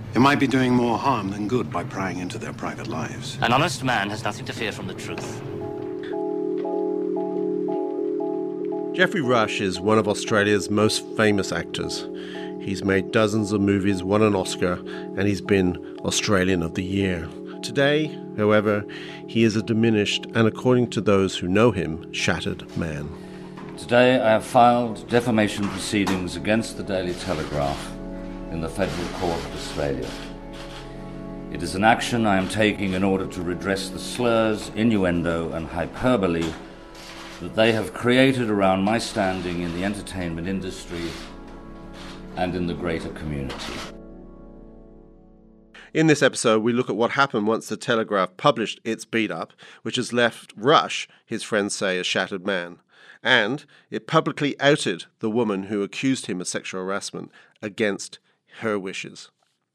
It might be doing more harm than good by prying into their private lives. An honest man has nothing to fear from the truth. Geoffrey Rush is one of Australia's most famous actors. He's made dozens of movies, won an Oscar, and he's been Australian of the Year. Today, however, he is a diminished and, according to those who know him, shattered man. Today I have filed defamation proceedings against the Daily Telegraph in the Federal Court of Australia. It is an action I am taking in order to redress the slurs, innuendo and hyperbole that they have created around my standing in the entertainment industry and in the greater community. In this episode, we look at what happened once the Telegraph published its beat-up, which has left Rush, his friends say, a shattered man. And it publicly outed the woman who accused him of sexual harassment against her wishes.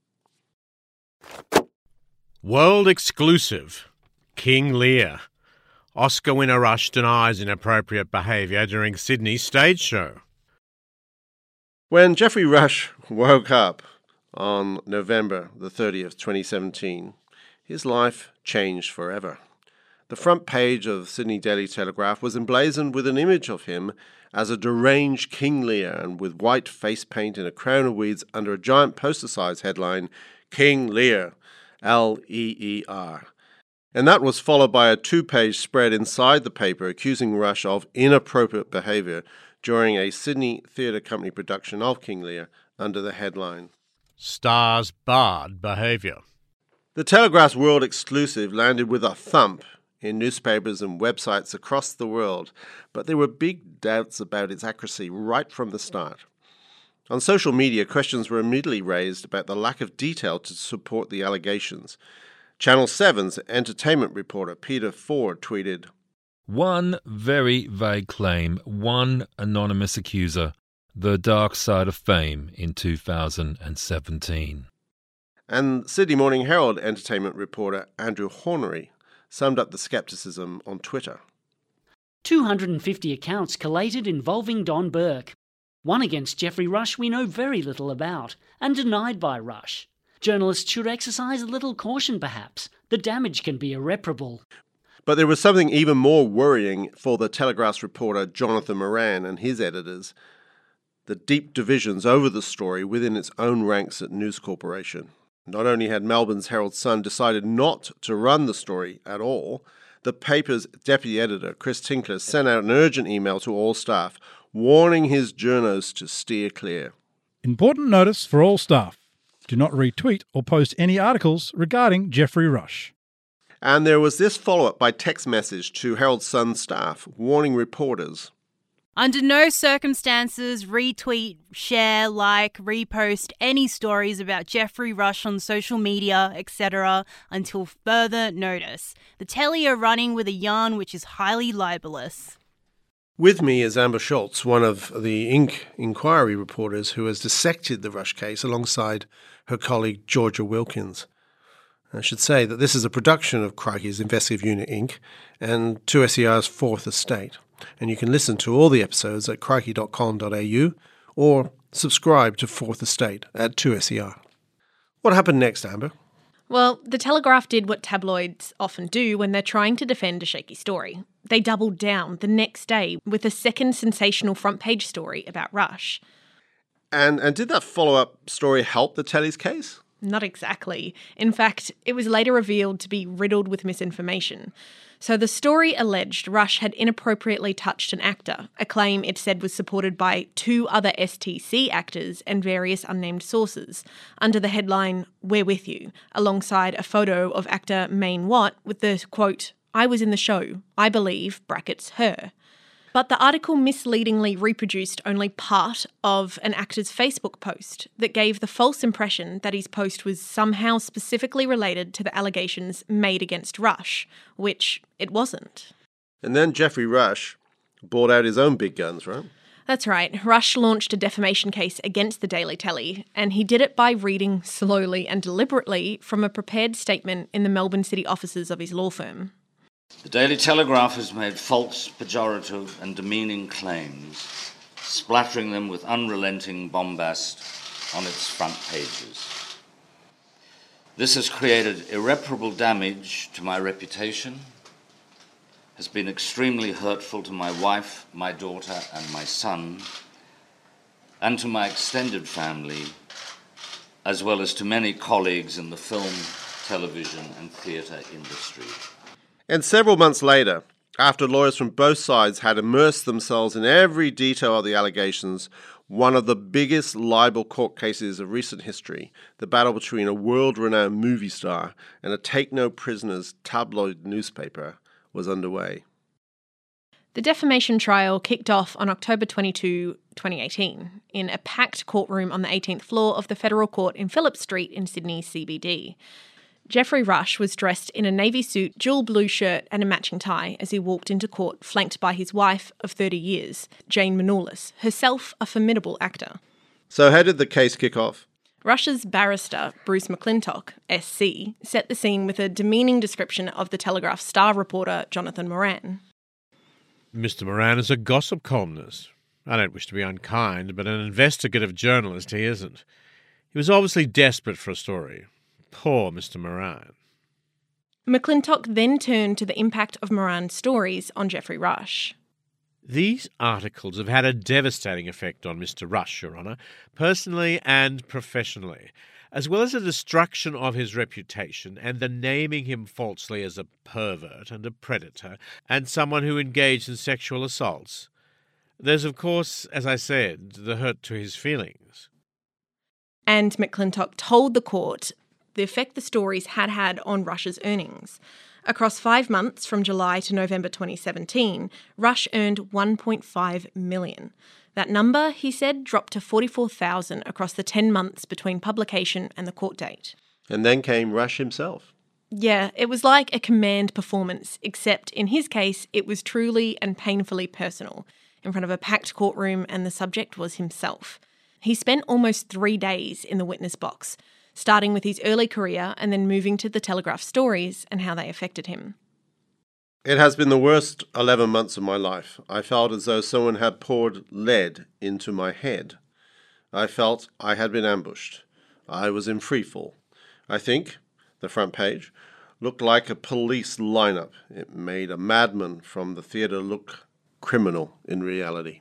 World exclusive. King Lear. Oscar winner Rush denies inappropriate behaviour during Sydney stage show. When Geoffrey Rush woke up on November the 30th, 2017, his life changed forever. The front page of the Sydney Daily Telegraph was emblazoned with an image of him as a deranged King Lear and with white face paint and a crown of weeds under a giant poster-sized headline, King Lear, L-E-E-R. And that was followed by a 2-page spread inside the paper accusing Rush of inappropriate behaviour during a Sydney Theatre Company production of King Lear under the headline, Stars barred behaviour. The Telegraph's world exclusive landed with a thump in newspapers and websites across the world, but there were big doubts about its accuracy right from the start. On social media, questions were immediately raised about the lack of detail to support the allegations. Channel 7's entertainment reporter Peter Ford tweeted, One very vague claim, one anonymous accuser, the dark side of fame in 2017. And Sydney Morning Herald entertainment reporter Andrew Hornery summed up the scepticism on Twitter. 250 accounts collated involving Don Burke. One against Geoffrey Rush we know very little about, and denied by Rush. Journalists should exercise a little caution perhaps. The damage can be irreparable. But there was something even more worrying for the Telegraph's reporter Jonathan Moran and his editors, the deep divisions over the story within its own ranks at News Corporation. Not only had Melbourne's Herald Sun decided not to run the story at all, the paper's deputy editor, Chris Tinkler, sent out an urgent email to all staff, warning his journos to steer clear. Important notice for all staff. Do not retweet or post any articles regarding Geoffrey Rush. And there was this follow-up by text message to Herald Sun staff, warning reporters. Under no circumstances retweet, share, like, repost any stories about Geoffrey Rush on social media, etc. until further notice. The Telly are running with a yarn which is highly libelous. With me is Amber Schultz, one of the Inc. inquiry reporters who has dissected the Rush case alongside her colleague Georgia Wilkins. I should say that this is a production of Crikey's Investigative Unit Inc. and 2SER's Fourth Estate. And you can listen to all the episodes at crikey.com.au or subscribe to Fourth Estate at 2SER. What happened next, Amber? Well, the Telegraph did what tabloids often do when they're trying to defend a shaky story. They doubled down the next day with a second sensational front-page story about Rush. And did that follow-up story help the Telly's case? Not exactly. In fact, it was later revealed to be riddled with misinformation. So the story alleged Rush had inappropriately touched an actor, a claim it said was supported by 2 other STC actors and various unnamed sources, under the headline, We're With You, alongside a photo of actor Maine Watt with the, quote, I was in the show, I believe, brackets her. But the article misleadingly reproduced only part of an actor's Facebook post that gave the false impression that his post was somehow specifically related to the allegations made against Rush, which it wasn't. And then Geoffrey Rush brought out his own big guns, right? That's right. Rush launched a defamation case against the Daily Telly, and he did it by reading slowly and deliberately from a prepared statement in the Melbourne City offices of his law firm. The Daily Telegraph has made false, pejorative and demeaning claims, splattering them with unrelenting bombast on its front pages. This has created irreparable damage to my reputation, has been extremely hurtful to my wife, my daughter, and my son, and to my extended family, as well as to many colleagues in the film, television, and theatre industry. And several months later, after lawyers from both sides had immersed themselves in every detail of the allegations, one of the biggest libel court cases of recent history, the battle between a world-renowned movie star and a take-no-prisoners tabloid newspaper, was underway. The defamation trial kicked off on October 22, 2018, in a packed courtroom on the 18th floor of the Federal Court in Phillip Street in Sydney CBD. Geoffrey Rush was dressed in a navy suit, jewel blue shirt and a matching tie as he walked into court, flanked by his wife of 30 years, Jane Manolis, herself a formidable actor. So how did the case kick off? Rush's barrister, Bruce McClintock, SC, set the scene with a demeaning description of the Telegraph star reporter Jonathan Moran. Mr. Moran is a gossip columnist. I don't wish to be unkind, but an investigative journalist he isn't. He was obviously desperate for a story. Poor Mr. Moran. McClintock then turned to the impact of Moran's stories on Geoffrey Rush. These articles have had a devastating effect on Mr. Rush, Your Honour, personally and professionally, as well as the destruction of his reputation and the naming him falsely as a pervert and a predator and someone who engaged in sexual assaults. There's, of course, as I said, the hurt to his feelings. And McClintock told the court the effect the stories had had on Rush's earnings. Across 5 months, from July to November 2017, Rush earned $1.5 million. That number, he said, dropped to $44,000 across the 10 months between publication and the court date. And then came Rush himself. Yeah, it was like a command performance, except in his case, it was truly and painfully personal, in front of a packed courtroom, and the subject was himself. He spent almost 3 days in the witness box, starting with his early career and then moving to the Telegraph stories and how they affected him. It has been the worst 11 months of my life. I felt as though someone had poured lead into my head. I felt I had been ambushed. I was in freefall. I think the front page looked like a police lineup. It made a madman from the theatre look criminal in reality.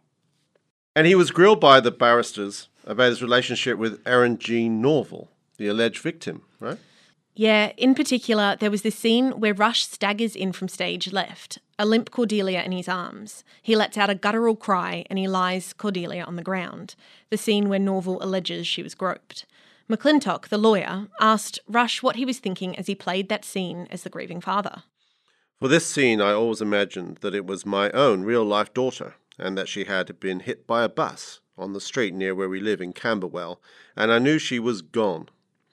And he was grilled by the barristers about his relationship with Erin Jean Norval, the alleged victim, right? Yeah, in particular, there was this scene where Rush staggers in from stage left, a limp Cordelia in his arms. He lets out a guttural cry and he lies Cordelia on the ground, the scene where Norval alleges she was groped. McClintock, the lawyer, asked Rush what he was thinking as he played that scene as the grieving father. For this scene, I always imagined that it was my own real-life daughter and that she had been hit by a bus on the street near where we live in Camberwell, and I knew she was gone.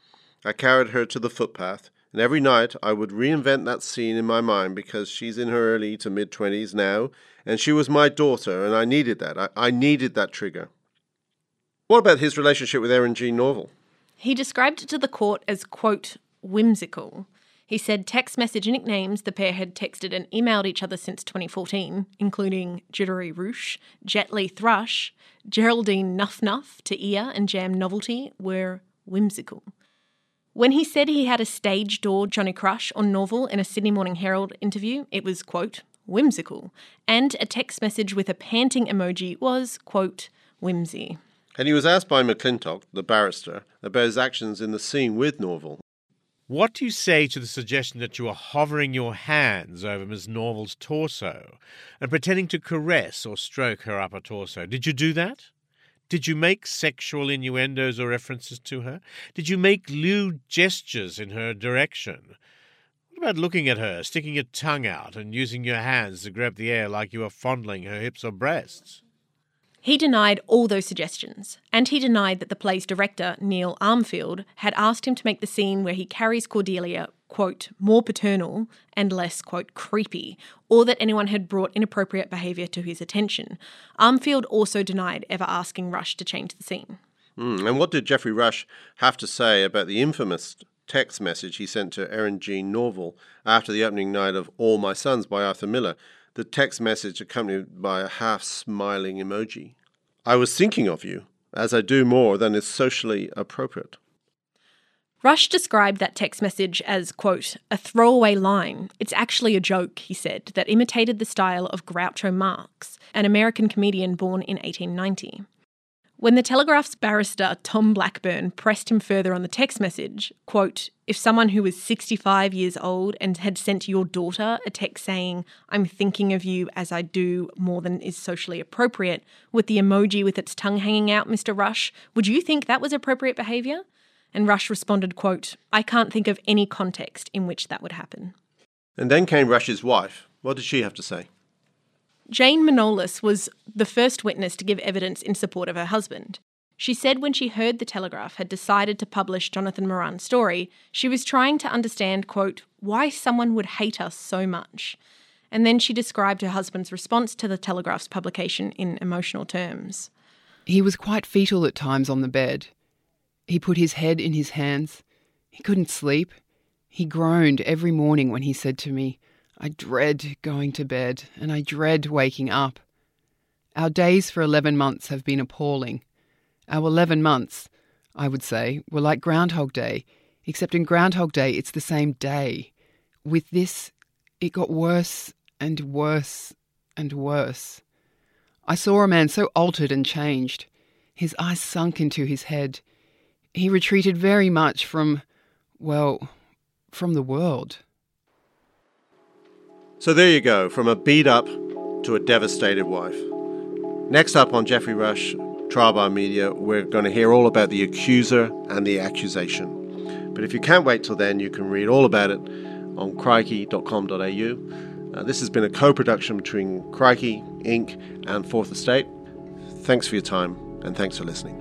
I carried her to the footpath, and every night I would reinvent that scene in my mind because she's in her early to mid-20s now, and she was my daughter, and I needed that. I needed that trigger. What about his relationship with Erin Jean Norval? He described it to the court as, quote, whimsical. He said text message nicknames the pair had texted and emailed each other since 2014, including Jittery Roosh, Jetly Thrush, Geraldine Nuff Nuff to Ear and Jam Novelty, were whimsical. When he said he had a stage door Johnny Crush on Norval in a Sydney Morning Herald interview, it was, quote, whimsical. And a text message with a panting emoji was, quote, whimsy. And he was asked by McClintock, the barrister, about his actions in the scene with Norval. What do you say to the suggestion that you were hovering your hands over Miss Norval's torso and pretending to caress or stroke her upper torso? Did you do that? Did you make sexual innuendos or references to her? Did you make lewd gestures in her direction? What about looking at her, sticking your tongue out and using your hands to grab the air like you were fondling her hips or breasts? He denied all those suggestions, and he denied that the play's director, Neil Armfield, had asked him to make the scene where he carries Cordelia, quote, more paternal and less, quote, creepy, or that anyone had brought inappropriate behaviour to his attention. Armfield also denied ever asking Rush to change the scene. And what did Geoffrey Rush have to say about the infamous text message he sent to Erin Jean Norval after the opening night of All My Sons by Arthur Miller? The text message accompanied by a half-smiling emoji. I was thinking of you, as I do more than is socially appropriate. Rush described that text message as, quote, a throwaway line. It's actually a joke, he said, that imitated the style of Groucho Marx, an American comedian born in 1890. When the Telegraph's barrister, Tom Blackburn, pressed him further on the text message, quote, if someone who was 65 years old and had sent your daughter a text saying, I'm thinking of you as I do more than is socially appropriate, with the emoji with its tongue hanging out, Mr. Rush, would you think that was appropriate behaviour? And Rush responded, quote, I can't think of any context in which that would happen. And then came Rush's wife. What did she have to say? Jane Manolis was the first witness to give evidence in support of her husband. She said when she heard the Telegraph had decided to publish Jonathan Moran's story, she was trying to understand, quote, why someone would hate us so much. And then she described her husband's response to the Telegraph's publication in emotional terms. He was quite fetal at times on the bed. He put his head in his hands. He couldn't sleep. He groaned every morning when he said to me, I dread going to bed and I dread waking up. Our days for 11 months have been appalling. Our 11 months, I would say, were like Groundhog Day, except in Groundhog Day it's the same day. With this, it got worse and worse and worse. I saw a man so altered and changed. His eyes sunk into his head. He retreated very much from the world. So there you go, from a beat-up to a devastated wife. Next up on Geoffrey Rush, Trial by Media, we're going to hear all about the accuser and the accusation. But if you can't wait till then, you can read all about it on crikey.com.au. This has been a co-production between Crikey, Inc. and Fourth Estate. Thanks for your time, and thanks for listening.